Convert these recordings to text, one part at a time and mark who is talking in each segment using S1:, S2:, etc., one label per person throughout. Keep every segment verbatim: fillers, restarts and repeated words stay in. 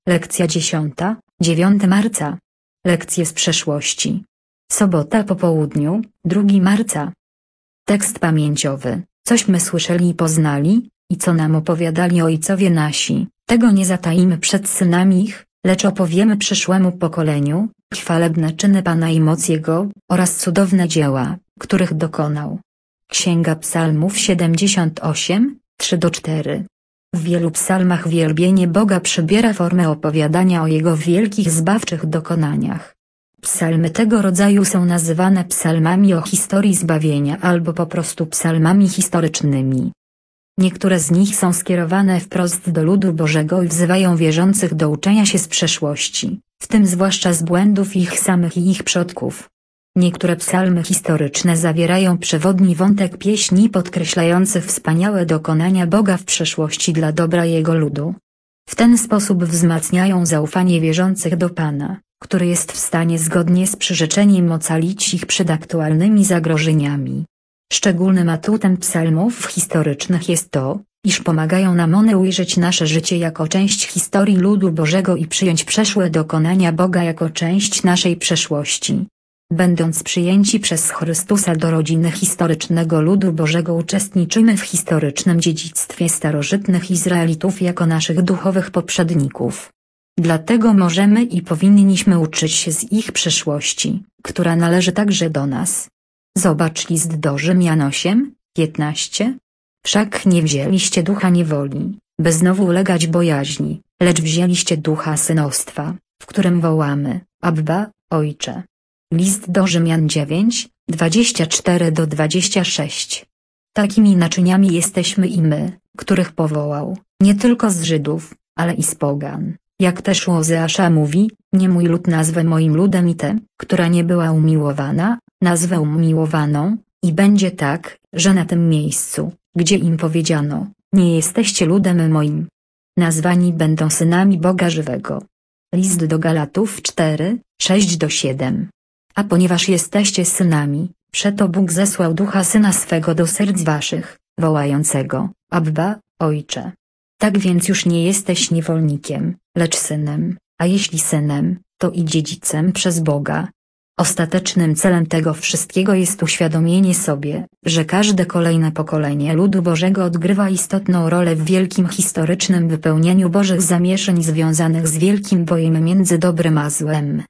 S1: Lekcja dziesiąta, dziewiątego marca. Lekcje z przeszłości. Sobota po południu, drugiego marca. Tekst pamięciowy. Cośmy słyszeli i poznali, i co nam opowiadali ojcowie nasi, tego nie zatajimy przed synami ich, lecz opowiemy przyszłemu pokoleniu, chwalebne czyny Pana i moc Jego, oraz cudowne dzieła, których dokonał. Księga Psalmów siedemdziesiąt osiem, trzy do czterech. W wielu psalmach wielbienie Boga przybiera formę opowiadania o Jego wielkich zbawczych dokonaniach. Psalmy tego rodzaju są nazywane psalmami o historii zbawienia albo po prostu psalmami historycznymi. Niektóre z nich są skierowane wprost do ludu Bożego i wzywają wierzących do uczenia się z przeszłości, w tym zwłaszcza z błędów ich samych i ich przodków. Niektóre psalmy historyczne zawierają przewodni wątek pieśni podkreślający wspaniałe dokonania Boga w przeszłości dla dobra Jego ludu. W ten sposób wzmacniają zaufanie wierzących do Pana, który jest w stanie zgodnie z przyrzeczeniem ocalić ich przed aktualnymi zagrożeniami. Szczególnym atutem psalmów historycznych jest to, iż pomagają nam one ujrzeć nasze życie jako część historii ludu Bożego i przyjąć przeszłe dokonania Boga jako część naszej przeszłości. Będąc przyjęci przez Chrystusa do rodziny historycznego ludu Bożego, uczestniczymy w historycznym dziedzictwie starożytnych Izraelitów jako naszych duchowych poprzedników. Dlatego możemy i powinniśmy uczyć się z ich przeszłości, która należy także do nas. Zobacz list do Rzymian osiem, piętnaście. Wszak nie wzięliście ducha niewoli, by znowu ulegać bojaźni, lecz wzięliście ducha synostwa, w którym wołamy, Abba, Ojcze. List do Rzymian dziewięć, dwadzieścia cztery do dwudziestego szóstego. Takimi naczyniami jesteśmy i my, których powołał, nie tylko z Żydów, ale i z pogan. Jak też u Ozeasza mówi, nie mój lud nazwę moim ludem i tę, która nie była umiłowana, nazwę umiłowaną, i będzie tak, że na tym miejscu, gdzie im powiedziano, nie jesteście ludem moim, nazwani będą synami Boga żywego. List do Galatów cztery, sześć do siedmiu. A ponieważ jesteście synami, przeto Bóg zesłał ducha Syna swego do serc waszych, wołającego, Abba, Ojcze. Tak więc już nie jesteś niewolnikiem, lecz synem, a jeśli synem, to i dziedzicem przez Boga. Ostatecznym celem tego wszystkiego jest uświadomienie sobie, że każde kolejne pokolenie ludu Bożego odgrywa istotną rolę w wielkim historycznym wypełnieniu Bożych zamierzeń związanych z wielkim bojem między dobrem a złem.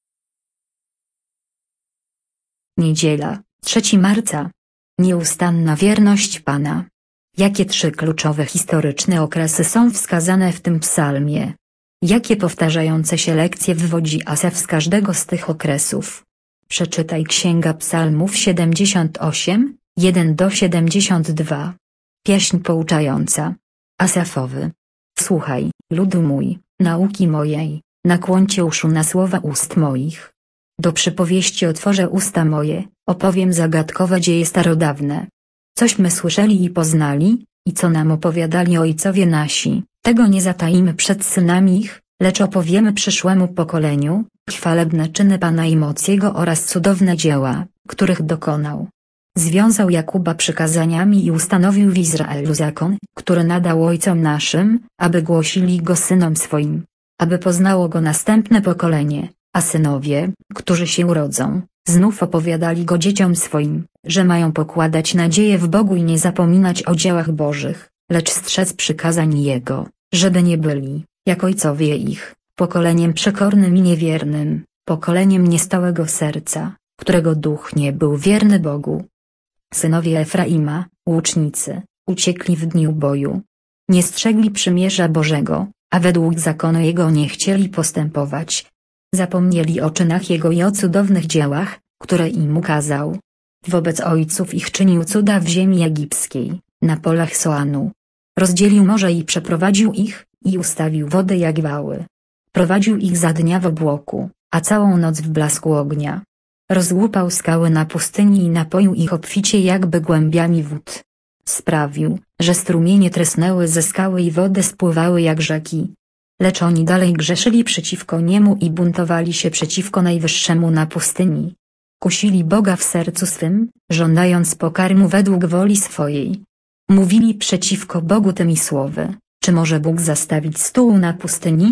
S1: Niedziela, trzeciego marca. Nieustanna wierność Pana. Jakie trzy kluczowe historyczne okresy są wskazane w tym psalmie? Jakie powtarzające się lekcje wywodzi Asaf z każdego z tych okresów? Przeczytaj Księga Psalmów siedemdziesiąt osiem, jeden do siedemdziesiątego drugiego. Pieśń pouczająca. Asafowy. Słuchaj, ludu mój, nauki mojej, nakłońcie uszu na słowa ust moich. Do przypowieści otworzę usta moje, opowiem zagadkowe dzieje starodawne. Cośmy słyszeli i poznali, i co nam opowiadali ojcowie nasi, tego nie zatajimy przed synami ich, lecz opowiemy przyszłemu pokoleniu, chwalebne czyny Pana i moc Jego oraz cudowne dzieła, których dokonał. Związał Jakuba przykazaniami i ustanowił w Izraelu zakon, który nadał ojcom naszym, aby głosili go synom swoim, aby poznało go następne pokolenie, a synowie, którzy się urodzą, znów opowiadali go dzieciom swoim, że mają pokładać nadzieję w Bogu i nie zapominać o dziełach Bożych, lecz strzec przykazań Jego, żeby nie byli, jak ojcowie ich, pokoleniem przekornym i niewiernym, pokoleniem niestałego serca, którego duch nie był wierny Bogu. Synowie Efraima, łucznicy, uciekli w dniu boju. Nie strzegli przymierza Bożego, a według zakonu Jego nie chcieli postępować. Zapomnieli o czynach Jego i o cudownych dziełach, które im ukazał. Wobec ojców ich czynił cuda w ziemi egipskiej, na polach Soanu. Rozdzielił morze i przeprowadził ich, i ustawił wody jak wały. Prowadził ich za dnia w obłoku, a całą noc w blasku ognia. Rozłupał skały na pustyni i napoił ich obficie jakby głębiami wód. Sprawił, że strumienie trysnęły ze skały i wody spływały jak rzeki. Lecz oni dalej grzeszyli przeciwko Niemu i buntowali się przeciwko Najwyższemu na pustyni. Kusili Boga w sercu swym, żądając pokarmu według woli swojej. Mówili przeciwko Bogu tymi słowy, czy może Bóg zastawić stół na pustyni?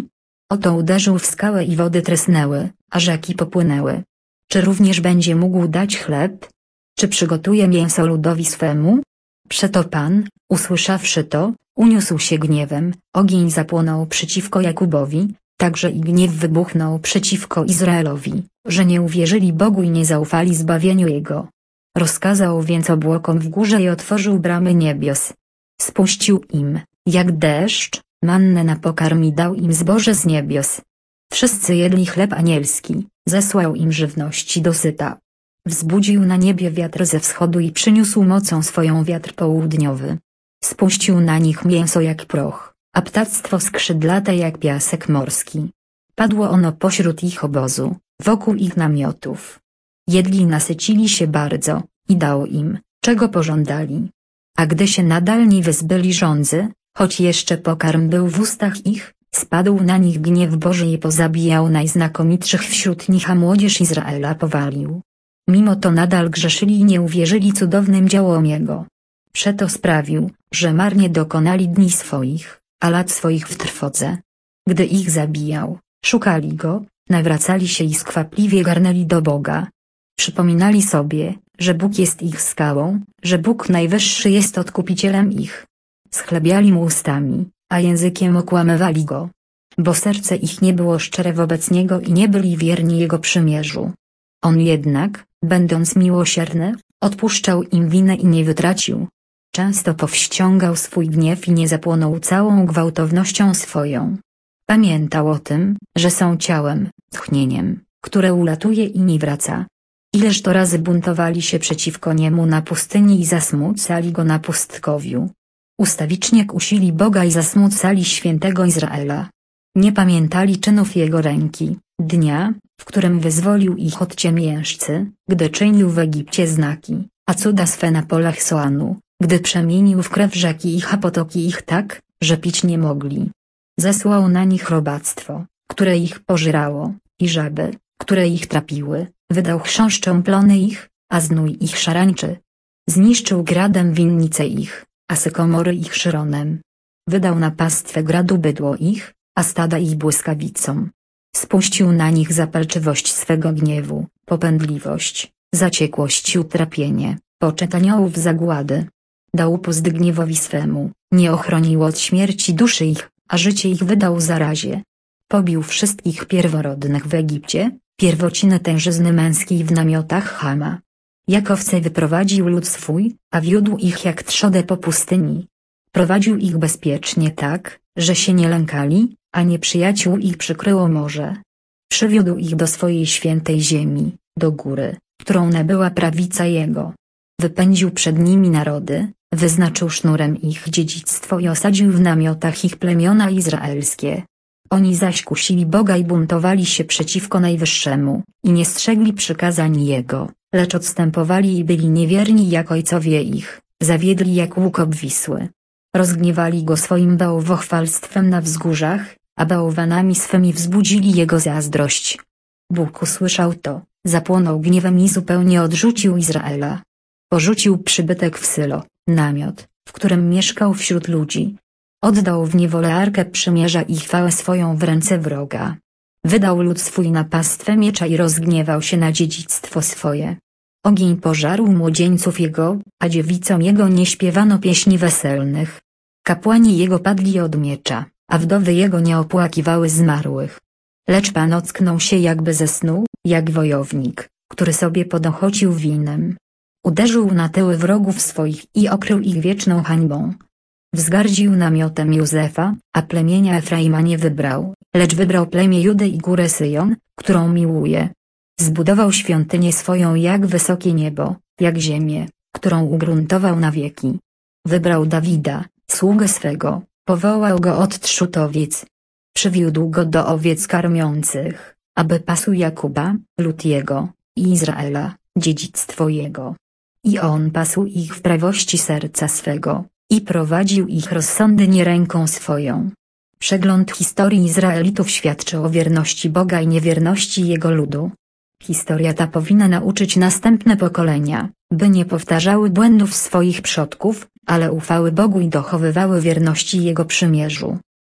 S1: Oto uderzył w skałę i wody trysnęły, a rzeki popłynęły. Czy również będzie mógł dać chleb? Czy przygotuje mięso ludowi swemu? Przeto Pan, usłyszawszy to, uniósł się gniewem, ogień zapłonął przeciwko Jakubowi, także i gniew wybuchnął przeciwko Izraelowi, że nie uwierzyli Bogu i nie zaufali zbawieniu Jego. Rozkazał więc obłokom w górze i otworzył bramy niebios. Spuścił im, jak deszcz, mannę na pokarm i dał im zboże z niebios. Wszyscy jedli chleb anielski, zesłał im żywności dosyta. Wzbudził na niebie wiatr ze wschodu i przyniósł mocą swoją wiatr południowy. Spuścił na nich mięso jak proch, a ptactwo skrzydlate jak piasek morski. Padło ono pośród ich obozu, wokół ich namiotów. Jedli i nasycili się bardzo, i dał im, czego pożądali. A gdy się nadal nie wyzbyli żądzy, choć jeszcze pokarm był w ustach ich, spadł na nich gniew Boży i pozabijał najznakomitszych wśród nich, a młodzież Izraela powalił. Mimo to nadal grzeszyli i nie uwierzyli cudownym dziełom Jego. Przeto sprawił, że marnie dokonali dni swoich, a lat swoich w trwodze. Gdy ich zabijał, szukali Go, nawracali się i skwapliwie garnęli do Boga. Przypominali sobie, że Bóg jest ich skałą, że Bóg Najwyższy jest Odkupicielem ich. Schlebiali Mu ustami, a językiem okłamywali Go. Bo serce ich nie było szczere wobec Niego i nie byli wierni Jego przymierzu. On jednak, będąc miłosierny, odpuszczał im winę i nie wytracił. Często powściągał swój gniew i nie zapłonął całą gwałtownością swoją. Pamiętał o tym, że są ciałem, tchnieniem, które ulatuje i nie wraca. Ileż to razy buntowali się przeciwko Niemu na pustyni i zasmucali Go na pustkowiu. Ustawicznie kusili Boga i zasmucali świętego Izraela. Nie pamiętali czynów Jego ręki, dnia, w którym wyzwolił ich od ciemiężcy, gdy czynił w Egipcie znaki, a cuda swe na polach Soanu, gdy przemienił w krew rzeki ich a potoki ich tak, że pić nie mogli. Zesłał na nich robactwo, które ich pożerało, i żaby, które ich trapiły, wydał chrząszczom plony ich, a znój ich szarańczy. Zniszczył gradem winnice ich, a sykomory ich szyronem. Wydał na pastwę gradu bydło ich, a stada ich błyskawicą. Spuścił na nich zapalczywość swego gniewu, popędliwość, zaciekłość i utrapienie, poczet aniołów zagłady. Dał upust gniewowi swemu, nie ochronił od śmierci duszy ich, a życie ich wydał zarazie. Pobił wszystkich pierworodnych w Egipcie, pierwociny tężyzny męskiej w namiotach Chama. Jak owce wyprowadził lud swój, a wiódł ich jak trzodę po pustyni. Prowadził ich bezpiecznie tak, że się nie lękali, a nieprzyjaciół ich przykryło morze. Przywiódł ich do swojej świętej ziemi, do góry, którą nabyła prawica Jego. Wypędził przed nimi narody, wyznaczył sznurem ich dziedzictwo i osadził w namiotach ich plemiona izraelskie. Oni zaś kusili Boga i buntowali się przeciwko Najwyższemu, i nie strzegli przykazań Jego, lecz odstępowali i byli niewierni jak ojcowie ich, zawiedli jak łuk obwisły. Rozgniewali Go swoim bałwochwalstwem na wzgórzach, a bałwanami swymi wzbudzili Jego zazdrość. Bóg usłyszał to, zapłonął gniewem i zupełnie odrzucił Izraela. Porzucił przybytek w Sylo, namiot, w którym mieszkał wśród ludzi. Oddał w niewolę Arkę Przymierza i chwałę swoją w ręce wroga. Wydał lud swój na pastwę miecza i rozgniewał się na dziedzictwo swoje. Ogień pożarł młodzieńców Jego, a dziewicom Jego nie śpiewano pieśni weselnych. Kapłani Jego padli od miecza, a wdowy Jego nie opłakiwały zmarłych. Lecz Pan ocknął się jakby ze snu, jak wojownik, który sobie podochocił winem. Uderzył na tyły wrogów swoich i okrył ich wieczną hańbą. Wzgardził namiotem Józefa, a plemienia Efraima nie wybrał, lecz wybrał plemię Judy i górę Syjon, którą miłuje. Zbudował świątynię swoją jak wysokie niebo, jak ziemię, którą ugruntował na wieki. Wybrał Dawida, sługę swego, powołał go od trzód owiec. Przywiódł go do owiec karmiących, aby pasł Jakuba, lud jego, i Izraela, dziedzictwo jego. I on pasł ich w prawości serca swego, i prowadził ich rozsądnie ręką swoją. Przegląd historii Izraelitów świadczy o wierności Boga i niewierności Jego ludu. Historia ta powinna nauczyć następne pokolenia, by nie powtarzały błędów swoich przodków, ale ufały Bogu i dochowywały wierności Jego przymierzu.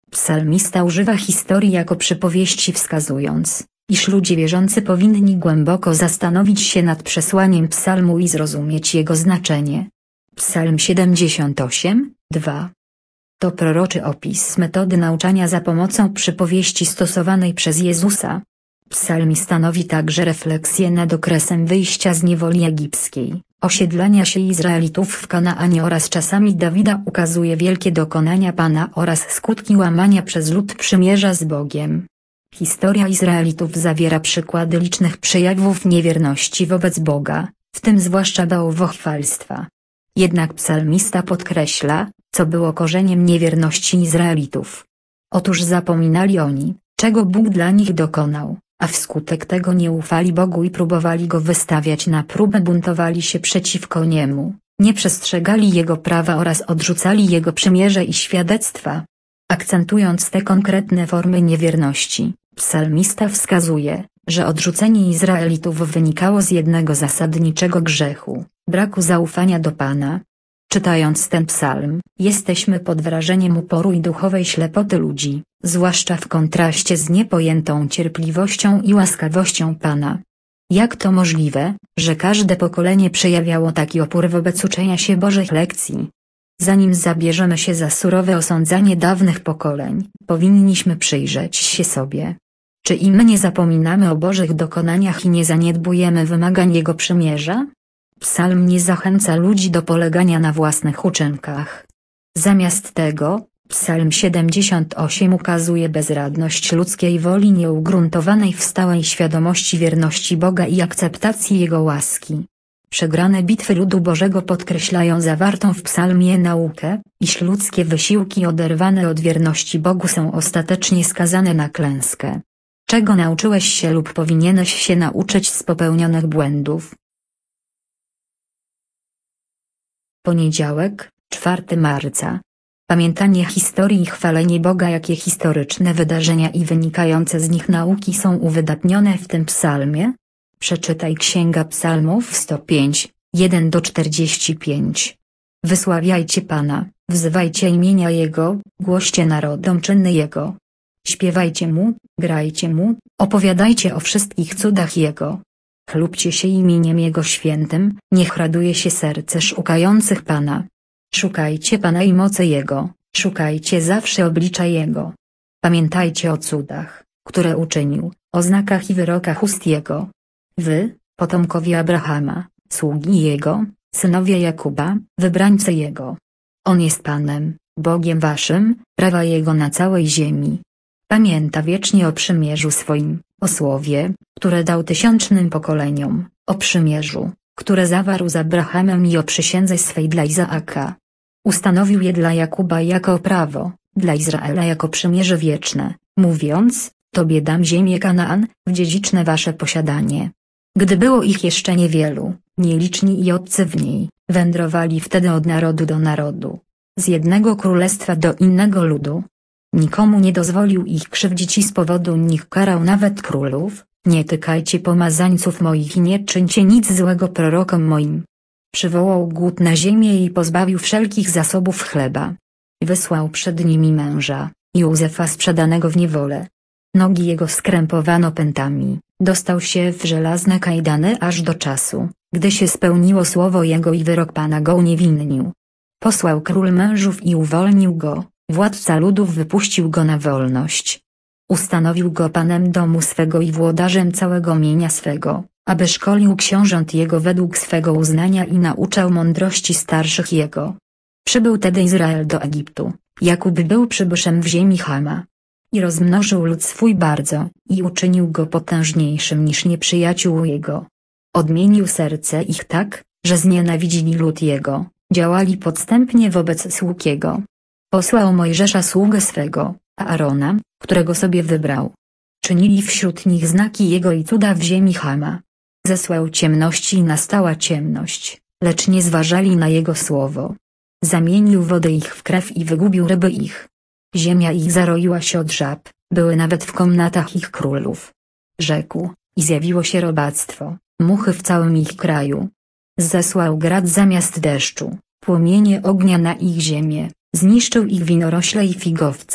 S1: Psalmista używa historii jako przypowieści, wskazując, iż ludzie wierzący powinni głęboko zastanowić się nad przesłaniem psalmu i zrozumieć jego znaczenie. Psalm siedemdziesiąt osiem, dwa. To proroczy opis metody nauczania za pomocą przypowieści stosowanej przez Jezusa. Psalm stanowi także refleksję nad okresem wyjścia z niewoli egipskiej, osiedlania się Izraelitów w Kanaanie oraz czasami Dawida, ukazuje wielkie dokonania Pana oraz skutki łamania przez lud przymierza z Bogiem. Historia Izraelitów zawiera przykłady licznych przejawów niewierności wobec Boga, w tym zwłaszcza bałwochwalstwa. Jednak psalmista podkreśla, co było korzeniem niewierności Izraelitów. Otóż zapominali oni, czego Bóg dla nich dokonał, a wskutek tego nie ufali Bogu i próbowali Go wystawiać na próbę, buntowali się przeciwko Niemu, nie przestrzegali Jego prawa oraz odrzucali Jego przymierze i świadectwa. Akcentując te konkretne formy niewierności, psalmista wskazuje, że odrzucenie Izraelitów wynikało z jednego zasadniczego grzechu – braku zaufania do Pana. Czytając ten psalm, jesteśmy pod wrażeniem uporu i duchowej ślepoty ludzi, zwłaszcza w kontraście z niepojętą cierpliwością i łaskawością Pana. Jak to możliwe, że każde pokolenie przejawiało taki opór wobec uczenia się Bożych lekcji? Zanim zabierzemy się za surowe osądzanie dawnych pokoleń, powinniśmy przyjrzeć się sobie. Czy i my nie zapominamy o Bożych dokonaniach i nie zaniedbujemy wymagań Jego przymierza? Psalm nie zachęca ludzi do polegania na własnych uczynkach. Zamiast tego, Psalm siedemdziesiąt osiem ukazuje bezradność ludzkiej woli nieugruntowanej w stałej świadomości wierności Boga i akceptacji Jego łaski. Przegrane bitwy ludu Bożego podkreślają zawartą w psalmie naukę, iż ludzkie wysiłki oderwane od wierności Bogu są ostatecznie skazane na klęskę. Czego nauczyłeś się lub powinieneś się nauczyć z popełnionych błędów? Poniedziałek, czwartego marca. Pamiętanie historii i chwalenie Boga. Jakie historyczne wydarzenia i wynikające z nich nauki są uwydatnione w tym psalmie? Przeczytaj Księga Psalmów sto pięć, jeden do czterdziestu pięciu. Wysławiajcie Pana, wzywajcie imienia Jego, głoście narodom czyny Jego. Śpiewajcie Mu, grajcie Mu, opowiadajcie o wszystkich cudach Jego. Chlubcie się imieniem Jego świętym, niech raduje się serce szukających Pana. Szukajcie Pana i mocy Jego, szukajcie zawsze oblicza Jego. Pamiętajcie o cudach, które uczynił, o znakach i wyrokach ust Jego. Wy, potomkowie Abrahama, sługi Jego, synowie Jakuba, wybrańcy Jego. On jest Panem, Bogiem waszym, prawa Jego na całej ziemi. Pamięta wiecznie o przymierzu swoim, o słowie, które dał tysiącznym pokoleniom, o przymierzu, które zawarł z Abrahamem i o przysiędze swej dla Izaaka. Ustanowił je dla Jakuba jako prawo, dla Izraela jako przymierze wieczne, mówiąc, Tobie dam ziemię Kanaan, w dziedziczne wasze posiadanie. Gdy było ich jeszcze niewielu, nieliczni i obcy w niej, wędrowali wtedy od narodu do narodu, z jednego królestwa do innego ludu. Nikomu nie dozwolił ich krzywdzić i z powodu nich karał nawet królów. Nie tykajcie pomazańców moich i nie czyńcie nic złego prorokom moim. Przywołał głód na ziemię i pozbawił wszelkich zasobów chleba. Wysłał przed nimi męża, Józefa sprzedanego w niewolę. Nogi jego skrępowano pętami, dostał się w żelazne kajdany aż do czasu, gdy się spełniło słowo jego i wyrok Pana go uniewinnił. Posłał król mężów i uwolnił go, władca ludów wypuścił go na wolność. Ustanowił go panem domu swego i włodarzem całego mienia swego, aby szkolił książąt jego według swego uznania i nauczał mądrości starszych jego. Przybył tedy Izrael do Egiptu, Jakub był przybyszem w ziemi Chama. I rozmnożył lud swój bardzo, i uczynił go potężniejszym niż nieprzyjaciół jego. Odmienił serce ich tak, że znienawidzili lud jego, działali podstępnie wobec sług jego. Posłał Mojżesza sługę swego, Aarona, którego sobie wybrał. Czynili wśród nich znaki jego i cuda w ziemi Chama. Zesłał ciemności i nastała ciemność, lecz nie zważali na jego słowo. Zamienił wodę ich w krew i wygubił ryby ich. Ziemia ich zaroiła się od żab, były nawet w komnatach ich królów. Rzekł, i zjawiło się robactwo, muchy w całym ich kraju. Zesłał grad zamiast deszczu, płomienie ognia na ich ziemię, zniszczył ich winorośle i figowce.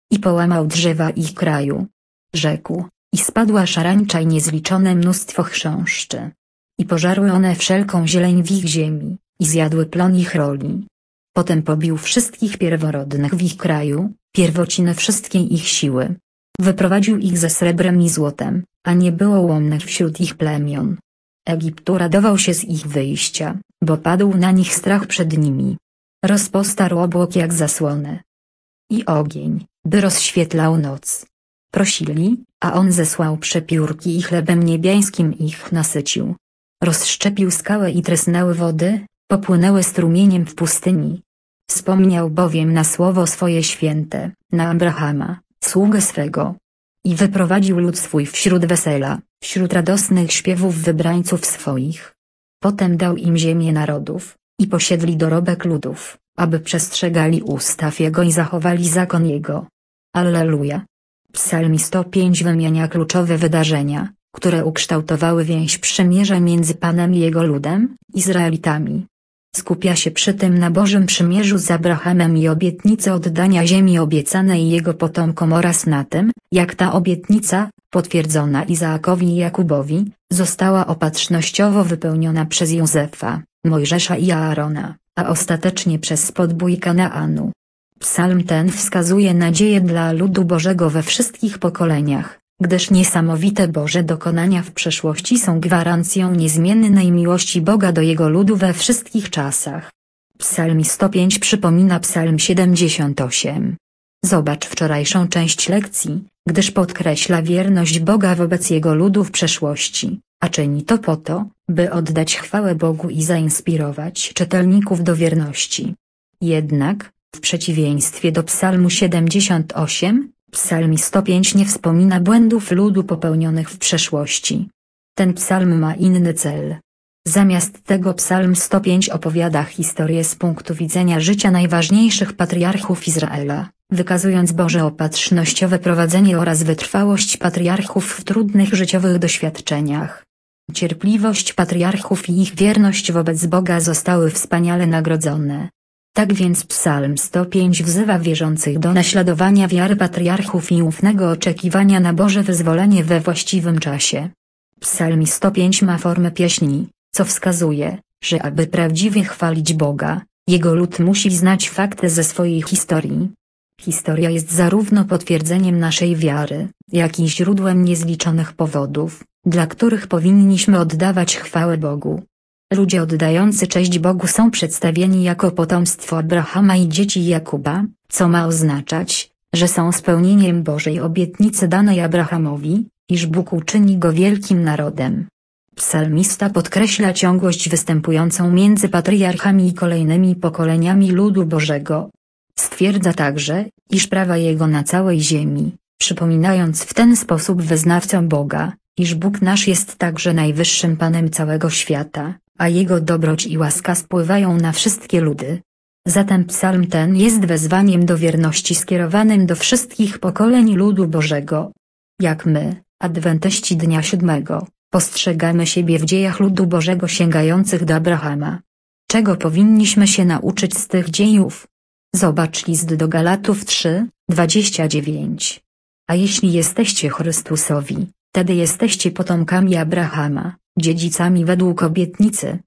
S1: i połamał drzewa ich kraju. Rzekł: i spadła szarańcza i niezliczone mnóstwo chrząszczy. I pożarły one wszelką zieleń w ich ziemi, i zjadły plon ich roli. Potem pobił wszystkich pierworodnych w ich kraju, pierwociny wszystkiej ich siły. Wyprowadził ich ze srebrem i złotem, a nie było łomnych wśród ich plemion. Egiptu radował się z ich wyjścia, bo padł na nich strach przed nimi. Rozpostarł obłok jak zasłonę i ogień, by rozświetlał noc. Prosili, a on zesłał przepiórki i chlebem niebiańskim ich nasycił. Rozszczepił skałę i trysnęły wody, popłynęły strumieniem w pustyni. Wspomniał bowiem na słowo swoje święte, na Abrahama, sługę swego. I wyprowadził lud swój wśród wesela, wśród radosnych śpiewów wybrańców swoich. Potem dał im ziemię narodów, i posiedli dorobek ludów, aby przestrzegali ustaw Jego i zachowali zakon Jego. Alleluja. Psalm sto pięć wymienia kluczowe wydarzenia, które ukształtowały więź przymierza między Panem i Jego ludem, Izraelitami. Skupia się przy tym na Bożym przymierzu z Abrahamem i obietnicy oddania ziemi obiecanej jego potomkom oraz na tym, jak ta obietnica, potwierdzona Izaakowi i Jakubowi, została opatrznościowo wypełniona przez Józefa, Mojżesza i Aarona, a ostatecznie przez podbój Kanaanu. Psalm ten wskazuje nadzieję dla ludu Bożego we wszystkich pokoleniach, gdyż niesamowite Boże dokonania w przeszłości są gwarancją niezmiennej miłości Boga do Jego ludu we wszystkich czasach. Psalm sto pięć przypomina Psalm siedemdziesiąt osiem. Zobacz wczorajszą część lekcji, gdyż podkreśla wierność Boga wobec Jego ludu w przeszłości, a czyni to po to, by oddać chwałę Bogu i zainspirować czytelników do wierności. Jednak, w przeciwieństwie do Psalmu siedemdziesiąt osiem, Psalm sto pięć nie wspomina błędów ludu popełnionych w przeszłości. Ten psalm ma inny cel. Zamiast tego Psalm sto pięć opowiada historię z punktu widzenia życia najważniejszych patriarchów Izraela, wykazując Boże opatrznościowe prowadzenie oraz wytrwałość patriarchów w trudnych życiowych doświadczeniach. Cierpliwość patriarchów i ich wierność wobec Boga zostały wspaniale nagrodzone. Tak więc Psalm sto pięć wzywa wierzących do naśladowania wiary patriarchów i ufnego oczekiwania na Boże wyzwolenie we właściwym czasie. Psalm sto pięć ma formę pieśni, co wskazuje, że aby prawdziwie chwalić Boga, Jego lud musi znać fakty ze swojej historii. Historia jest zarówno potwierdzeniem naszej wiary, jak i źródłem niezliczonych powodów, dla których powinniśmy oddawać chwałę Bogu. Ludzie oddający cześć Bogu są przedstawieni jako potomstwo Abrahama i dzieci Jakuba, co ma oznaczać, że są spełnieniem Bożej obietnicy danej Abrahamowi, iż Bóg uczyni go wielkim narodem. Psalmista podkreśla ciągłość występującą między patriarchami i kolejnymi pokoleniami ludu Bożego. Stwierdza także, iż prawa Jego na całej ziemi, przypominając w ten sposób wyznawcom Boga, iż Bóg nasz jest także najwyższym Panem całego świata, a Jego dobroć i łaska spływają na wszystkie ludy. Zatem psalm ten jest wezwaniem do wierności skierowanym do wszystkich pokoleń ludu Bożego. Jak my, adwentyści dnia siódmego, postrzegamy siebie w dziejach ludu Bożego sięgających do Abrahama? Czego powinniśmy się nauczyć z tych dziejów? Zobacz list do Galatów trzy, dwadzieścia dziewięć. A jeśli jesteście Chrystusowi, wtedy jesteście potomkami Abrahama, dziedzicami według obietnicy.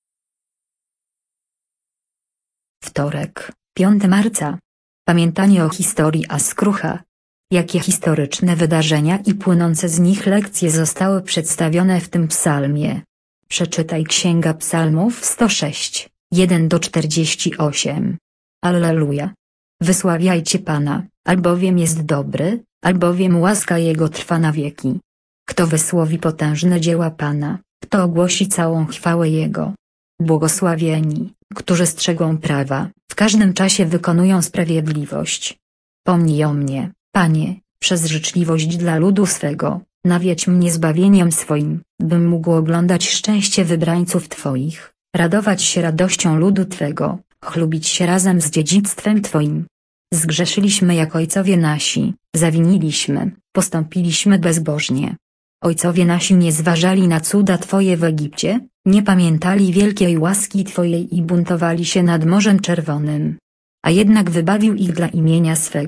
S1: Wtorek, piątego marca. Pamiętanie o historii Askrucha. Jakie historyczne wydarzenia i płynące z nich lekcje zostały przedstawione w tym psalmie? Przeczytaj Księga Psalmów sto sześć, jeden do czterdziestu ośmiu. Alleluja. Wysławiajcie Pana, albowiem jest dobry, albowiem łaska Jego trwa na wieki. Kto wysłowi potężne dzieła Pana, kto ogłosi całą chwałę Jego. Błogosławieni, którzy strzegą prawa, w każdym czasie wykonują sprawiedliwość. Pomnij o mnie, Panie, przez życzliwość dla ludu swego, nawiedź mnie zbawieniem swoim, bym mógł oglądać szczęście wybrańców Twoich, radować się radością ludu Twego, chlubić się razem z dziedzictwem Twoim. Zgrzeszyliśmy jak ojcowie nasi, zawiniliśmy, postąpiliśmy bezbożnie. Ojcowie nasi nie zważali na cuda Twoje w Egipcie, nie pamiętali wielkiej łaski Twojej i buntowali się nad Morzem Czerwonym. A jednak wybawił ich dla imienia swego,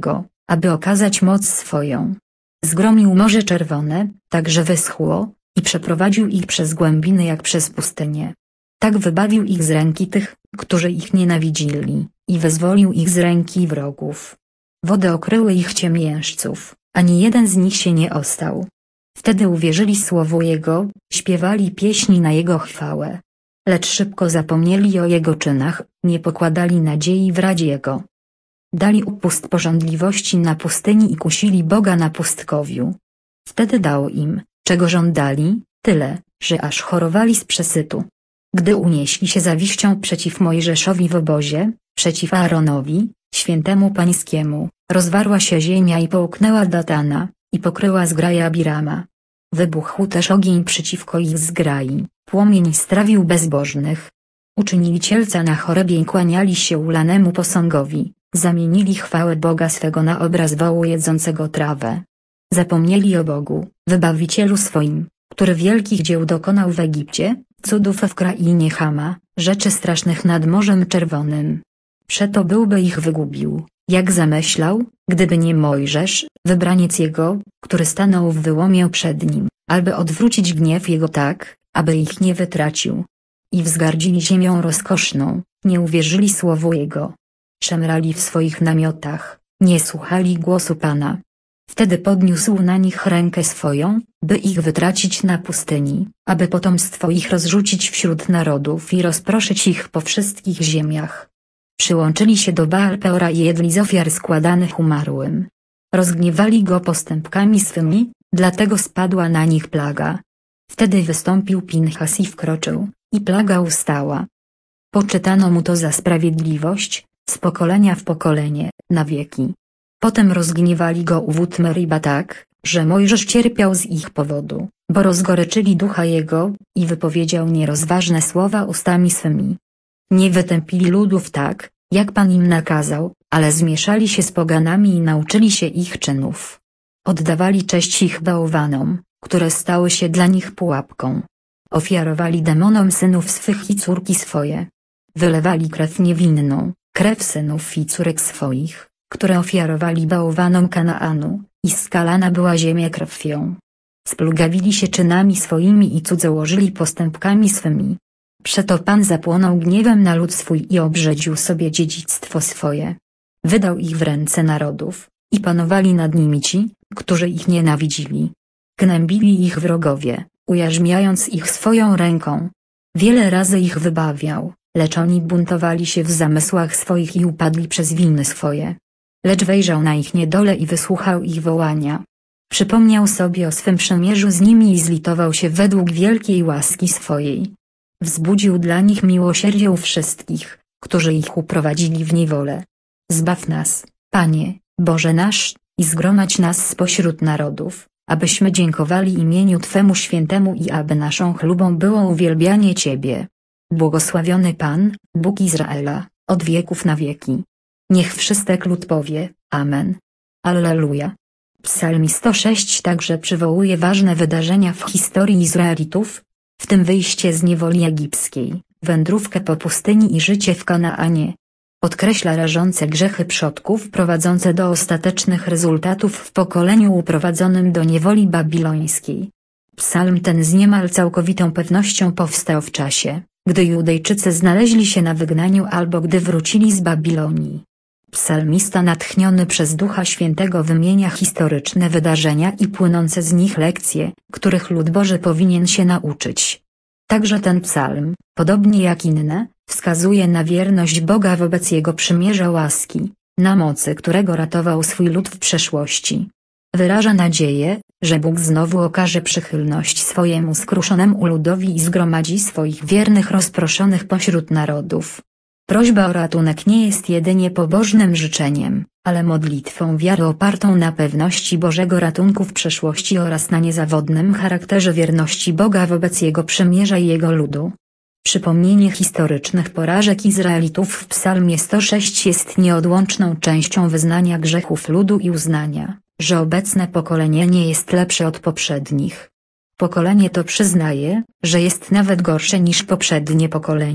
S1: aby okazać moc swoją. Zgromił Morze Czerwone, tak że wyschło, i przeprowadził ich przez głębiny jak przez pustynię. Tak wybawił ich z ręki tych, którzy ich nienawidzili, i wyzwolił ich z ręki wrogów. Wody okryły ich ciemiężców, ani jeden z nich się nie ostał. Wtedy uwierzyli słowu Jego, śpiewali pieśni na Jego chwałę. Lecz szybko zapomnieli o Jego czynach, nie pokładali nadziei w radzie Jego. Dali upust pożądliwości na pustyni i kusili Boga na pustkowiu. Wtedy dał im, czego żądali, tyle, że aż chorowali z przesytu. Gdy unieśli się zawiścią przeciw Mojżeszowi w obozie, przeciw Aaronowi, świętemu pańskiemu, rozwarła się ziemia i połknęła Datana, i pokryła zgraja Abirama. Wybuchł też ogień przeciwko ich zgrai, płomień strawił bezbożnych. Uczynili cielca na chorebie i kłaniali się ulanemu posągowi, zamienili chwałę Boga swego na obraz wołu jedzącego trawę. Zapomnieli o Bogu, Wybawicielu swoim, który wielkich dzieł dokonał w Egipcie, cudów w krainie Chama, rzeczy strasznych nad Morzem Czerwonym. Przeto byłby ich wygubił, jak zamyślał, gdyby nie Mojżesz, wybraniec Jego, który stanął w wyłomie przed nim, aby odwrócić gniew Jego tak, aby ich nie wytracił. I wzgardzili ziemią rozkoszną, nie uwierzyli słowu Jego. Szemrali w swoich namiotach, nie słuchali głosu Pana. Wtedy podniósł na nich rękę swoją, by ich wytracić na pustyni, aby potomstwo ich rozrzucić wśród narodów i rozproszyć ich po wszystkich ziemiach. Przyłączyli się do Baal Peora i jedli z ofiar składanych umarłym. Rozgniewali go postępkami swymi, dlatego spadła na nich plaga. Wtedy wystąpił Pinchas i wkroczył, i plaga ustała. Poczytano mu to za sprawiedliwość, z pokolenia w pokolenie, na wieki. Potem rozgniewali go u wód Meriba tak, że Mojżesz cierpiał z ich powodu, bo rozgoreczyli ducha jego, i wypowiedział nierozważne słowa ustami swymi. Nie wytępili ludów tak, jak Pan im nakazał, ale zmieszali się z poganami i nauczyli się ich czynów. Oddawali cześć ich bałwanom, które stały się dla nich pułapką. Ofiarowali demonom synów swych i córki swoje. Wylewali krew niewinną, krew synów i córek swoich, które ofiarowali bałwanom Kanaanu, i skalana była ziemia krwią. Splugawili się czynami swoimi i cudzołożyli postępkami swymi. Przeto Pan zapłonął gniewem na lud swój i obrzedził sobie dziedzictwo swoje. Wydał ich w ręce narodów, i panowali nad nimi ci, którzy ich nienawidzili. Gnębili ich wrogowie, ujarzmiając ich swoją ręką. Wiele razy ich wybawiał, lecz oni buntowali się w zamysłach swoich i upadli przez winy swoje. Lecz wejrzał na ich niedolę i wysłuchał ich wołania. Przypomniał sobie o swym przymierzu z nimi i zlitował się według wielkiej łaski swojej. Wzbudził dla nich miłosierdzie u wszystkich, którzy ich uprowadzili w niewolę. Zbaw nas, Panie, Boże nasz, i zgromadź nas spośród narodów, abyśmy dziękowali imieniu Twemu świętemu i aby naszą chlubą było uwielbianie Ciebie. Błogosławiony Pan, Bóg Izraela, od wieków na wieki. Niech wszystek lud powie, Amen. Alleluja. Psalm sto sześć także przywołuje ważne wydarzenia w historii Izraelitów, w tym wyjście z niewoli egipskiej, wędrówkę po pustyni i życie w Kanaanie. Podkreśla rażące grzechy przodków prowadzące do ostatecznych rezultatów w pokoleniu uprowadzonym do niewoli babilońskiej. Psalm ten z niemal całkowitą pewnością powstał w czasie, gdy Judejczycy znaleźli się na wygnaniu albo gdy wrócili z Babilonii. Psalmista natchniony przez Ducha Świętego wymienia historyczne wydarzenia i płynące z nich lekcje, których lud Boży powinien się nauczyć. Także ten psalm, podobnie jak inne, wskazuje na wierność Boga wobec Jego przymierza łaski, na mocy którego ratował swój lud w przeszłości. Wyraża nadzieję, że Bóg znowu okaże przychylność swojemu skruszonemu ludowi i zgromadzi swoich wiernych rozproszonych pośród narodów. Prośba o ratunek nie jest jedynie pobożnym życzeniem, ale modlitwą wiary opartą na pewności Bożego ratunku w przeszłości oraz na niezawodnym charakterze wierności Boga wobec Jego przymierza i Jego ludu. Przypomnienie historycznych porażek Izraelitów w Psalmie sto sześć jest nieodłączną częścią wyznania grzechów ludu i uznania, że obecne pokolenie nie jest lepsze od poprzednich. Pokolenie to przyznaje, że jest nawet gorsze niż poprzednie pokolenia,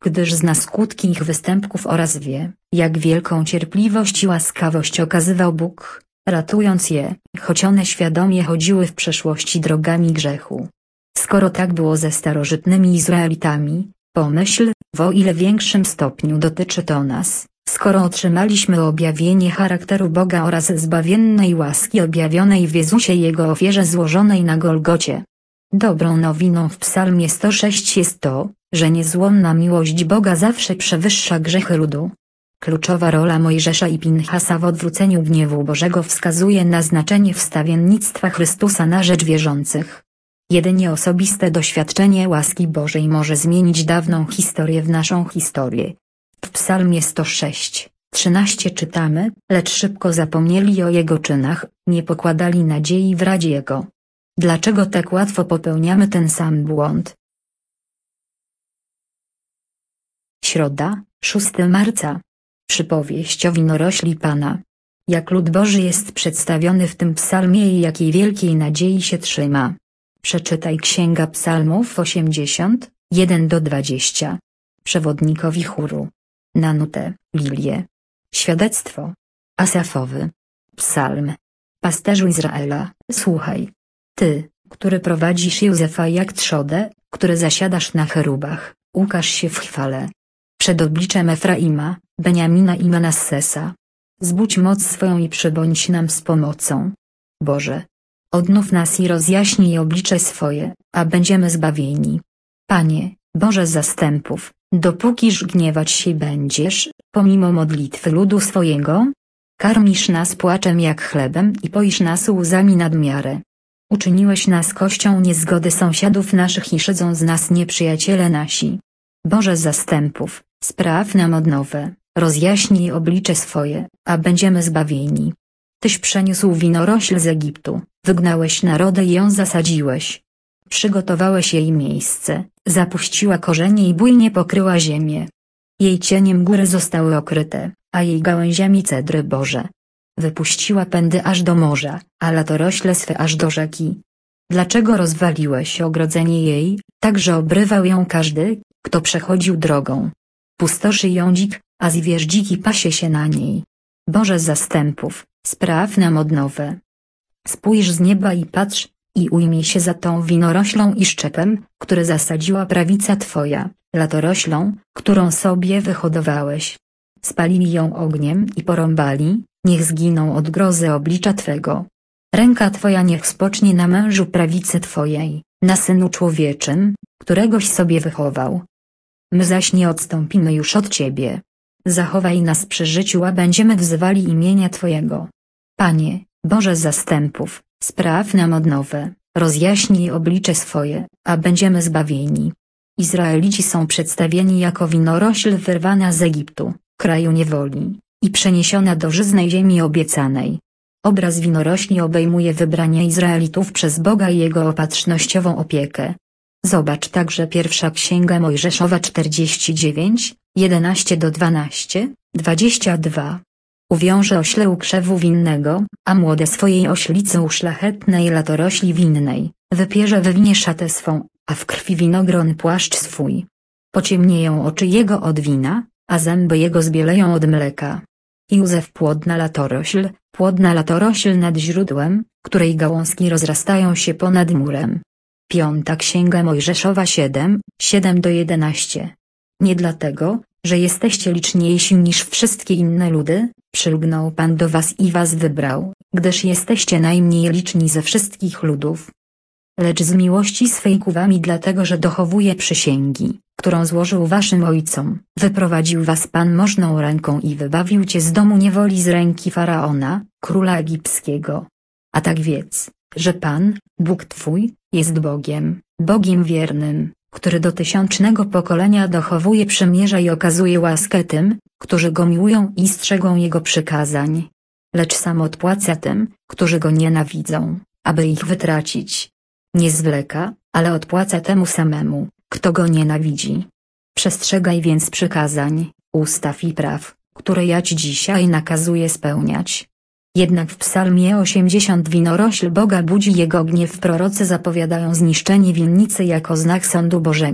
S1: gdyż zna skutki ich występków oraz wie, jak wielką cierpliwość i łaskawość okazywał Bóg, ratując je, choć one świadomie chodziły w przeszłości drogami grzechu. Skoro tak było ze starożytnymi Izraelitami, pomyśl, w o ile większym stopniu dotyczy to nas, skoro otrzymaliśmy objawienie charakteru Boga oraz zbawiennej łaski objawionej w Jezusie Jego ofierze złożonej na Golgocie. Dobrą nowiną w Psalmie sto sześć jest to, że niezłomna miłość Boga zawsze przewyższa grzechy ludu. Kluczowa rola Mojżesza i Pinchasa w odwróceniu gniewu Bożego wskazuje na znaczenie wstawiennictwa Chrystusa na rzecz wierzących. Jedynie osobiste doświadczenie łaski Bożej może zmienić dawną historię w naszą historię. W Psalmie sto sześć, trzynaście czytamy, lecz szybko zapomnieli o Jego czynach, nie pokładali nadziei w radzie Jego. Dlaczego tak łatwo popełniamy ten sam błąd? Środa, szóstego marca. Przypowieść o winorośli Pana. Jak lud Boży jest przedstawiony w tym psalmie i jakiej wielkiej nadziei się trzyma. Przeczytaj Księga Psalmów osiemdziesiąt, jeden do dwudziestu. Przewodnikowi chóru. Na nutę, Lilię. Świadectwo. Asafowy. Psalm. Pasterzu Izraela, słuchaj. Ty, który prowadzisz Józefa jak trzodę, który zasiadasz na cherubach, ukaż się w chwale. Przed obliczem Efraima, Beniamina i Manassesa. Zbudź moc swoją i przybądź nam z pomocą. Boże. Odnów nas i rozjaśnij oblicze swoje, a będziemy zbawieni. Panie, Boże zastępów, dopókiż gniewać się będziesz, pomimo modlitwy ludu swojego? Karmisz nas płaczem jak chlebem i poisz nas łzami nad miarę. Uczyniłeś nas kością niezgody sąsiadów naszych i szydzą z nas nieprzyjaciele nasi. Boże zastępów, spraw nam odnowę, rozjaśnij oblicze swoje, a będziemy zbawieni. Tyś przeniósł winorośl z Egiptu, wygnałeś narodę i ją zasadziłeś. Przygotowałeś jej miejsce, zapuściła korzenie i bujnie pokryła ziemię. Jej cieniem góry zostały okryte, a jej gałęziami cedry Boże. Wypuściła pędy aż do morza, a latorośle swe aż do rzeki. Dlaczego rozwaliłeś ogrodzenie jej, tak że obrywał ją każdy, kto przechodził drogą? Pustoszy ją dzik, a zwierz dziki pasie się na niej. Boże zastępów, spraw nam odnowę. Spójrz z nieba i patrz, i ujmij się za tą winoroślą i szczepem, który zasadziła prawica Twoja, latoroślą, którą sobie wyhodowałeś. Spalili ją ogniem i porąbali, niech zginą od grozy oblicza Twego. Ręka Twoja niech spocznie na mężu prawicy Twojej, na Synu Człowieczym, któregoś sobie wychował. My zaś nie odstąpimy już od Ciebie. Zachowaj nas przy życiu, a będziemy wzywali imienia Twojego. Panie, Boże zastępów, spraw nam odnowę, rozjaśnij oblicze swoje, a będziemy zbawieni. Izraelici są przedstawieni jako winorośl wyrwana z Egiptu, kraju niewoli, i przeniesiona do żyznej ziemi obiecanej. Obraz winorośli obejmuje wybranie Izraelitów przez Boga i Jego opatrznościową opiekę. Zobacz także pierwsza Księga Mojżeszowa czterdzieści dziewięć, jedenaście do dwunastu, dwadzieścia dwa. Uwiąże ośle u krzewu winnego, a młode swojej oślicy u szlachetnej latorośli winnej, wypierze we winie szatę swą, a w krwi winogron płaszcz swój. Pociemnieją oczy jego od wina, a zęby jego zbieleją od mleka. Józef płodna latorośl, płodna latorośl nad źródłem, której gałązki rozrastają się ponad murem. Piąta Księga Mojżeszowa siedem, siedem do jedenastu. Nie dlatego, że jesteście liczniejsi niż wszystkie inne ludy, przylgnął Pan do was i was wybrał, gdyż jesteście najmniej liczni ze wszystkich ludów. Lecz z miłości swej ku wam i dlatego, że dochowuje przysięgi, którą złożył waszym ojcom, wyprowadził was Pan możną ręką i wybawił cię z domu niewoli z ręki Faraona, króla egipskiego. A tak wiedz, że Pan, Bóg twój, jest Bogiem, Bogiem wiernym, który do tysiącznego pokolenia dochowuje przymierza i okazuje łaskę tym, którzy go miłują i strzegą jego przykazań. Lecz sam odpłaca tym, którzy go nienawidzą, aby ich wytracić. Nie zwleka, ale odpłaca temu samemu, kto go nienawidzi. Przestrzegaj więc przykazań, ustaw i praw, które ja ci dzisiaj nakazuję spełniać. Jednak w Psalmie osiemdziesiątym winorośl Boga budzi jego gniew. Prorocy zapowiadają zniszczenie winnicy jako znak sądu Bożego,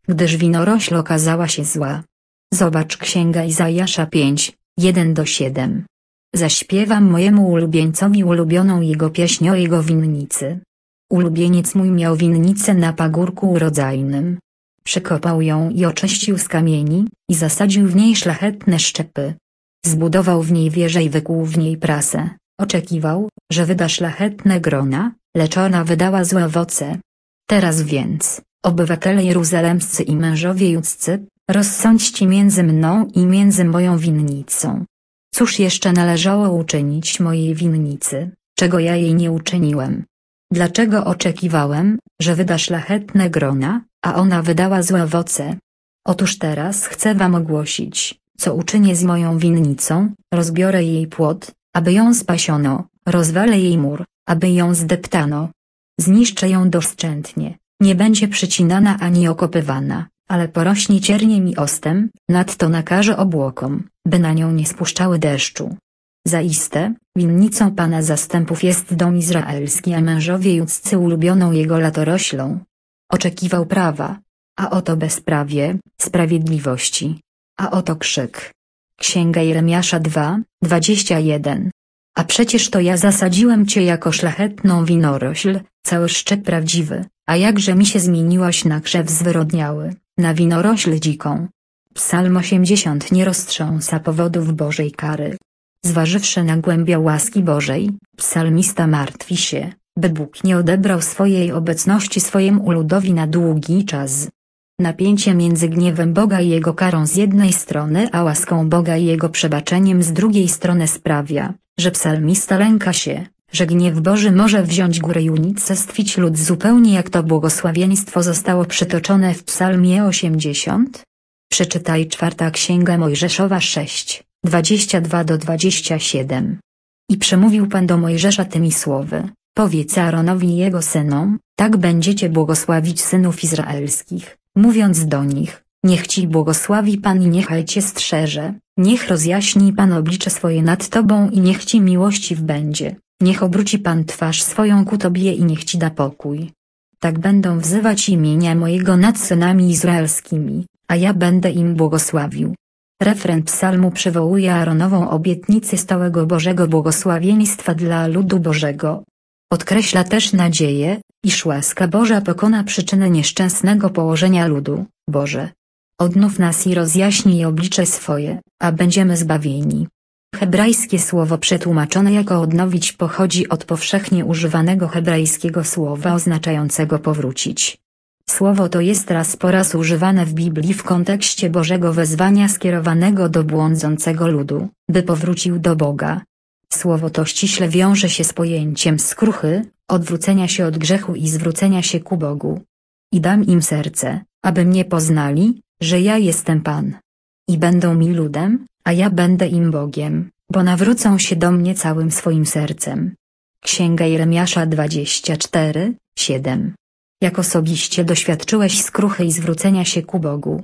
S1: gdyż winorośl okazała się zła. Zobacz Księga Izajasza pięć, jeden do siedem. Zaśpiewam mojemu ulubieńcowi ulubioną jego pieśń o jego winnicy. Ulubieniec mój miał winnicę na pagórku urodzajnym. Przekopał ją i oczyścił z kamieni, i zasadził w niej szlachetne szczepy. Zbudował w niej wieżę i wykuł w niej prasę. Oczekiwał, że wyda szlachetne grona, lecz ona wydała złe owoce. Teraz więc, obywatele jeruzalemscy i mężowie judzcy, rozsądźcie między mną i między moją winnicą. Cóż jeszcze należało uczynić mojej winnicy, czego ja jej nie uczyniłem? Dlaczego oczekiwałem, że wyda szlachetne grona, a ona wydała złe owoce? Otóż teraz chcę wam ogłosić, co uczynię z moją winnicą: rozbiorę jej płot, aby ją spasiono, rozwalę jej mur, aby ją zdeptano. Zniszczę ją doszczętnie, nie będzie przycinana ani okopywana, ale porośnie cierniem i ostem, nadto nakaże obłokom, by na nią nie spuszczały deszczu. Zaiste, winnicą Pana zastępów jest dom izraelski, a mężowie judzcy ulubioną jego latoroślą. Oczekiwał prawa, a oto bezprawie, sprawiedliwości, a oto krzyk. Księga Jeremiasza dwa, dwadzieścia jeden. A przecież to ja zasadziłem cię jako szlachetną winorośl, cały szczep prawdziwy, a jakże mi się zmieniłaś na krzew zwyrodniały, na winorośl dziką. Psalm osiemdziesiąt. Nie roztrząsa powodów Bożej kary. Zważywszy na głębię łaski Bożej, psalmista martwi się, by Bóg nie odebrał swojej obecności swojemu ludowi na długi czas. Napięcie między gniewem Boga i Jego karą z jednej strony a łaską Boga i Jego przebaczeniem z drugiej strony sprawia, że psalmista lęka się, że gniew Boży może wziąć górę i unicestwić lud, zupełnie jak to błogosławieństwo zostało przytoczone w psalmie osiemdziesiąt. Przeczytaj czwarta Księga Mojżeszowa sześć, dwadzieścia dwa do dwudziestego siódmego. I przemówił Pan do Mojżesza tymi słowy: powiedz Aaronowi i jego synom, tak będziecie błogosławić synów izraelskich, mówiąc do nich: niech ci błogosławi Pan i niechaj cię strzeże, niech rozjaśni Pan oblicze swoje nad tobą i niech ci miłościw będzie, niech obróci Pan twarz swoją ku tobie i niech ci da pokój. Tak będą wzywać imienia mojego nad synami izraelskimi, a ja będę im błogosławił. Refren psalmu przywołuje Aaronową obietnicę stałego Bożego błogosławieństwa dla ludu Bożego. Podkreśla też nadzieję, iż łaska Boża pokona przyczynę nieszczęsnego położenia ludu. Boże, odnów nas i rozjaśnij oblicze swoje, a będziemy zbawieni. Hebrajskie słowo przetłumaczone jako odnowić pochodzi od powszechnie używanego hebrajskiego słowa oznaczającego powrócić. Słowo to jest raz po raz używane w Biblii w kontekście Bożego wezwania skierowanego do błądzącego ludu, by powrócił do Boga. Słowo to ściśle wiąże się z pojęciem skruchy, odwrócenia się od grzechu i zwrócenia się ku Bogu. I dam im serce, aby mnie poznali, że ja jestem Pan. I będą mi ludem, a ja będę im Bogiem, bo nawrócą się do mnie całym swoim sercem. Księga Jeremiasza dwadzieścia cztery, siedem. Jak osobiście doświadczyłeś skruchy i zwrócenia się ku Bogu?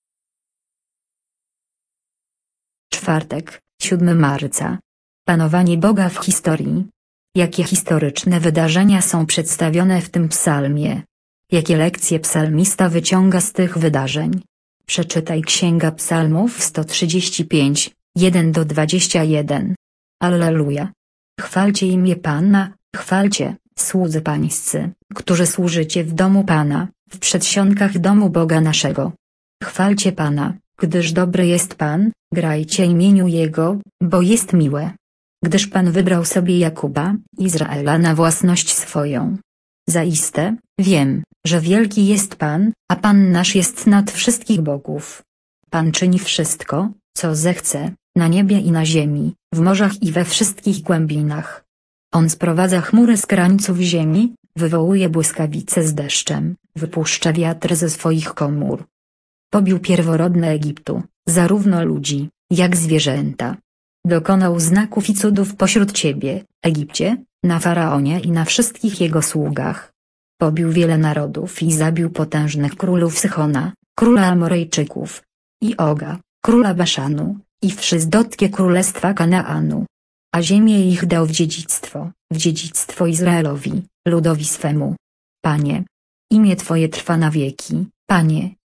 S1: Czwartek, siódmego marca. Panowanie Boga w historii. Jakie historyczne wydarzenia są przedstawione w tym psalmie? Jakie lekcje psalmista wyciąga z tych wydarzeń? Przeczytaj Księga Psalmów sto trzydzieści pięć, jeden do dwudziestego pierwszego. Alleluja. Chwalcie imię Pana, chwalcie, słudzy pańscy, którzy służycie w domu Pana, w przedsionkach domu Boga naszego. Chwalcie Pana, gdyż dobry jest Pan, grajcie imieniu Jego, bo jest miłe. Gdyż Pan wybrał sobie Jakuba, Izraela na własność swoją. Zaiste, wiem, że wielki jest Pan, a Pan nasz jest nad wszystkich bogów. Pan czyni wszystko, co zechce, na niebie i na ziemi, w morzach i we wszystkich głębinach. On sprowadza chmury z krańców ziemi, wywołuje błyskawice z deszczem, wypuszcza wiatr ze swoich komór. Pobił pierworodne Egiptu, zarówno ludzi, jak zwierzęta. Dokonał znaków i cudów pośród ciebie, Egipcie, na Faraonie i na wszystkich jego sługach. Pobił wiele narodów i zabił potężnych królów Sychona, króla Amorejczyków, i Oga, króla Baszanu, i wszystkie królestwa Kanaanu. A ziemię ich dał w dziedzictwo, w dziedzictwo Izraelowi, ludowi swemu. Panie, imię Twoje trwa na wieki, Panie.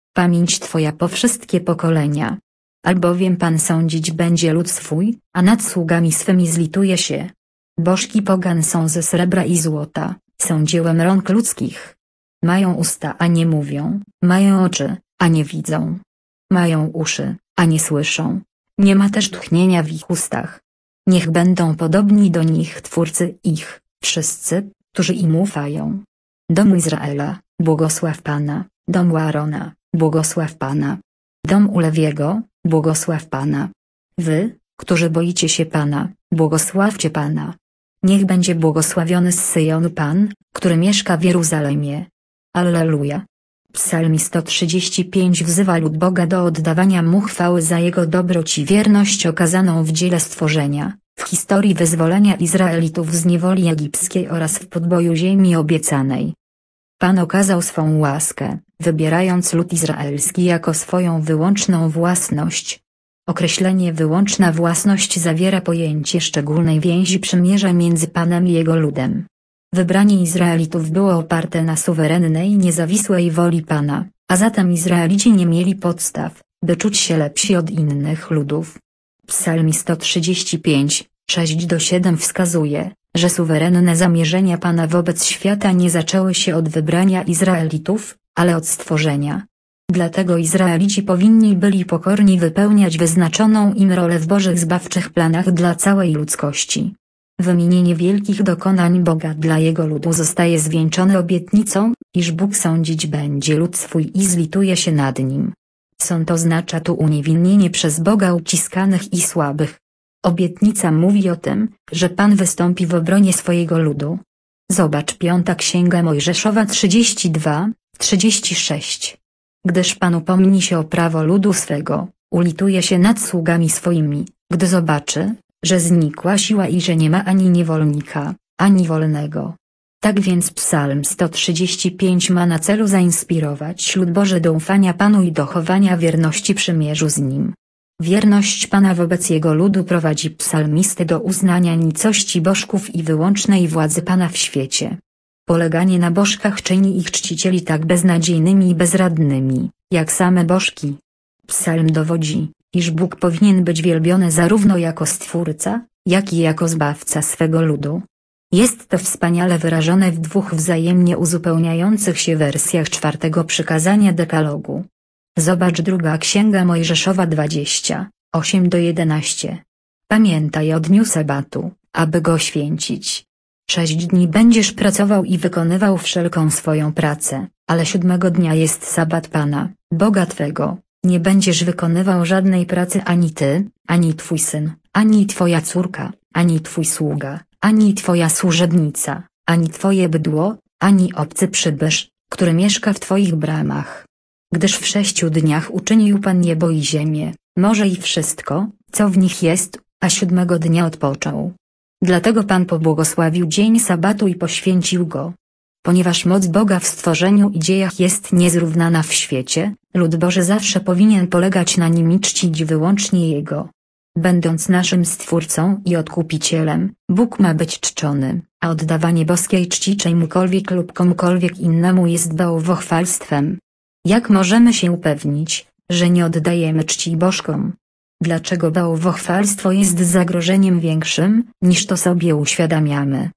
S1: pamięć Twoja po wszystkie pokolenia. Albowiem Pan sądzić będzie lud swój, a nad sługami swymi zlituje się. Bożki pogan są ze srebra i złota, są dziełem rąk ludzkich. Mają usta, a nie mówią, mają oczy, a nie widzą. Mają uszy, a nie słyszą. Nie ma też tchnienia w ich ustach. Niech będą podobni do nich twórcy ich, wszyscy, którzy im ufają. Domu Izraela, błogosław Pana, domu Aarona, błogosław Pana. Dom Ulewiego, błogosław Pana. Wy, którzy boicie się Pana, błogosławcie Pana. Niech będzie błogosławiony z Syjonu Pan, który mieszka w Jeruzalemie. Alleluja. Psalm sto trzydzieści pięć wzywa lud Boga do oddawania Mu chwały za Jego dobroć i wierność okazaną w dziele stworzenia, w historii wyzwolenia Izraelitów z niewoli egipskiej oraz w podboju ziemi obiecanej. Pan okazał swą łaskę, wybierając lud izraelski jako swoją wyłączną własność. Określenie wyłączna własność zawiera pojęcie szczególnej więzi przymierza między Panem i Jego ludem. Wybranie Izraelitów było oparte na suwerennej i niezawisłej woli Pana, a zatem Izraelici nie mieli podstaw, by czuć się lepsi od innych ludów. Psalm sto trzydzieści pięć, sześć do siedem wskazuje, że suwerenne zamierzenia Pana wobec świata nie zaczęły się od wybrania Izraelitów, ale od stworzenia. Dlatego Izraelici powinni byli pokornie wypełniać wyznaczoną im rolę w Bożych zbawczych planach dla całej ludzkości. Wymienienie wielkich dokonań Boga dla Jego ludu zostaje zwieńczone obietnicą, iż Bóg sądzić będzie lud swój i zlituje się nad nim. Sąd oznacza tu uniewinnienie przez Boga uciskanych i słabych. Obietnica mówi o tym, że Pan wystąpi w obronie swojego ludu. Zobacz Piąta Księga Mojżeszowa trzydzieści dwa, trzydzieści sześć. Gdyż Pan upomni się o prawo ludu swego, ulituje się nad sługami swoimi, gdy zobaczy, że znikła siła i że nie ma ani niewolnika, ani wolnego. Tak więc Psalm sto trzydzieści pięć ma na celu zainspirować lud Boży do ufania Panu i dochowania wierności przymierzu z Nim. Wierność Pana wobec Jego ludu prowadzi psalmistę do uznania nicości bożków i wyłącznej władzy Pana w świecie. Poleganie na bożkach czyni ich czcicieli tak beznadziejnymi i bezradnymi, jak same bożki. Psalm dowodzi, iż Bóg powinien być wielbiony zarówno jako Stwórca, jak i jako Zbawca swego ludu. Jest to wspaniale wyrażone w dwóch wzajemnie uzupełniających się wersjach czwartego przykazania dekalogu. Zobacz Druga Księga Mojżeszowa dwadzieścia, osiem do jedenastu. Pamiętaj o dniu sabatu, aby go święcić. Sześć dni będziesz pracował i wykonywał wszelką swoją pracę, ale siódmego dnia jest sabat Pana, Boga Twego. Nie będziesz wykonywał żadnej pracy ani ty, ani twój syn, ani twoja córka, ani twój sługa, ani twoja służebnica, ani twoje bydło, ani obcy przybysz, który mieszka w twoich bramach. Gdyż w sześciu dniach uczynił Pan niebo i ziemię, morze i wszystko, co w nich jest, a siódmego dnia odpoczął. Dlatego Pan pobłogosławił dzień sabatu i poświęcił go. Ponieważ moc Boga w stworzeniu i dziejach jest niezrównana w świecie, lud Boży zawsze powinien polegać na nim i czcić wyłącznie Jego. Będąc naszym Stwórcą i Odkupicielem, Bóg ma być czczony, a oddawanie boskiej czci czemukolwiek lub komukolwiek innemu jest bałwochwalstwem. Jak możemy się upewnić, że nie oddajemy czci bożkom? Dlaczego bałwochwalstwo jest zagrożeniem większym, niż to sobie uświadamiamy?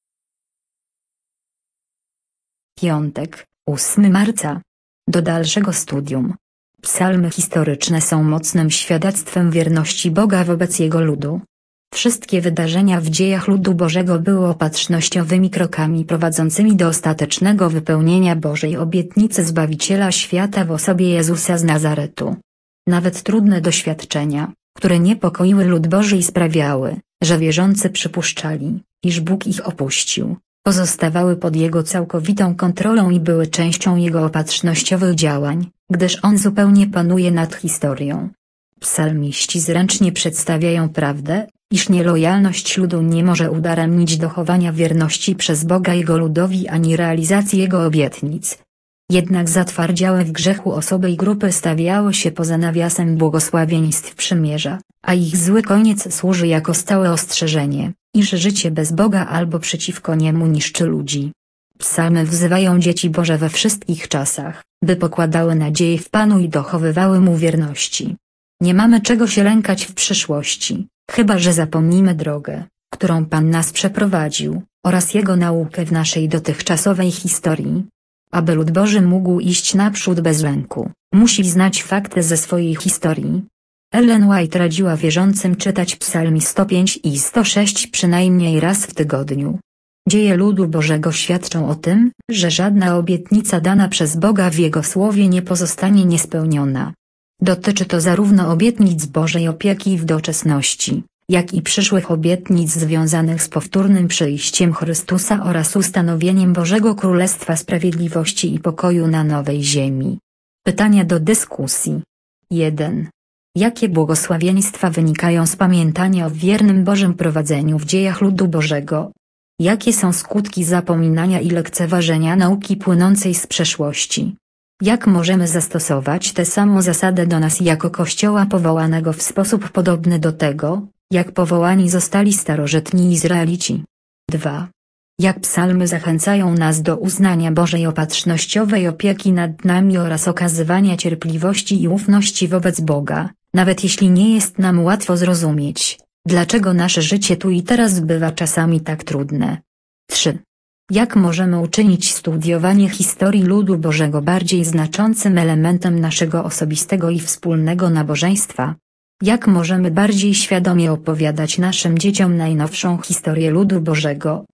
S1: Piątek, ósmego marca. Do dalszego studium. Psalmy historyczne są mocnym świadectwem wierności Boga wobec Jego ludu. Wszystkie wydarzenia w dziejach ludu Bożego były opatrznościowymi krokami prowadzącymi do ostatecznego wypełnienia Bożej obietnicy Zbawiciela świata w osobie Jezusa z Nazaretu. Nawet trudne doświadczenia, które niepokoiły lud Boży i sprawiały, że wierzący przypuszczali, iż Bóg ich opuścił, pozostawały pod Jego całkowitą kontrolą i były częścią Jego opatrznościowych działań, gdyż On zupełnie panuje nad historią. Psalmiści zręcznie przedstawiają prawdę, iż nielojalność ludu nie może udaremnić dochowania wierności przez Boga Jego ludowi ani realizacji Jego obietnic. Jednak zatwardziałe w grzechu osoby i grupy stawiały się poza nawiasem błogosławieństw przymierza, a ich zły koniec służy jako stałe ostrzeżenie, iż życie bez Boga albo przeciwko Niemu niszczy ludzi. Psalmy wzywają dzieci Boże we wszystkich czasach, by pokładały nadzieję w Panu i dochowywały Mu wierności. Nie mamy czego się lękać w przyszłości, chyba że zapomnimy drogę, którą Pan nas przeprowadził, oraz Jego naukę w naszej dotychczasowej historii. Aby lud Boży mógł iść naprzód bez lęku, musi znać fakty ze swojej historii. Ellen White radziła wierzącym czytać Psalmi sto pięć i sto sześć przynajmniej raz w tygodniu. Dzieje ludu Bożego świadczą o tym, że żadna obietnica dana przez Boga w Jego słowie nie pozostanie niespełniona. Dotyczy to zarówno obietnic Bożej opieki w doczesności, jak i przyszłych obietnic związanych z powtórnym przyjściem Chrystusa oraz ustanowieniem Bożego Królestwa Sprawiedliwości i Pokoju na nowej ziemi. Pytania do dyskusji. jeden. Jakie błogosławieństwa wynikają z pamiętania o wiernym Bożym prowadzeniu w dziejach ludu Bożego? Jakie są skutki zapominania i lekceważenia nauki płynącej z przeszłości? Jak możemy zastosować tę samą zasadę do nas jako Kościoła powołanego w sposób podobny do tego, jak powołani zostali starożytni Izraelici? dwa. Jak psalmy zachęcają nas do uznania Bożej opatrznościowej opieki nad nami oraz okazywania cierpliwości i ufności wobec Boga, nawet jeśli nie jest nam łatwo zrozumieć, dlaczego nasze życie tu i teraz bywa czasami tak trudne. trzy. Jak możemy uczynić studiowanie historii ludu Bożego bardziej znaczącym elementem naszego osobistego i wspólnego nabożeństwa? Jak możemy bardziej świadomie opowiadać naszym dzieciom najnowszą historię ludu Bożego,